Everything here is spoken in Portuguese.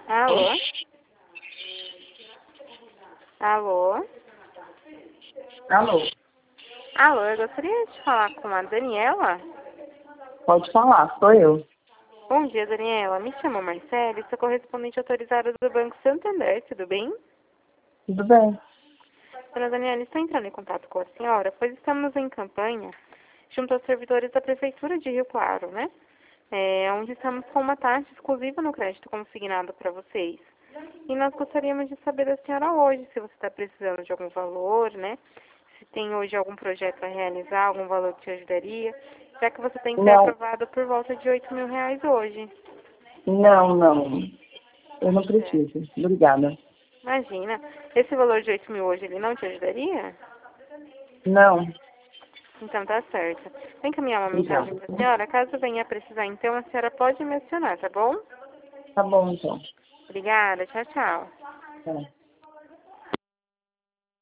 Alô? Alô? Alô, Alô, eu gostaria de falar com a Daniela. pode falar, sou eu. Bom dia, Daniela. Me chamo Marcele, sou correspondente autorizada do Banco Santander, tudo bem? Tudo bem? Dona Daniela, estou entrando em contato com a senhora, pois estamos em campanha junto aos servidores da Prefeitura de Rio Claro, né? Onde estamos com uma taxa exclusiva no crédito consignado para vocês. E nós gostaríamos de saber da senhora hoje, se você está precisando de algum valor, né? Se tem hoje algum projeto a realizar, algum valor que te ajudaria, já que você tem que ser Não, aprovado por volta de R$ 8.000 hoje. não. Eu não É. preciso. Obrigada. Imagina, esse valor de 8.000 hoje, ele não te ajudaria? Não, Então tá certo. Vou encaminhar uma mensagem obrigada. para a senhora. Caso venha a precisar, então, a senhora pode me acionar, tá bom? Tá bom, então. Obrigada. Tchau, tchau. Tá.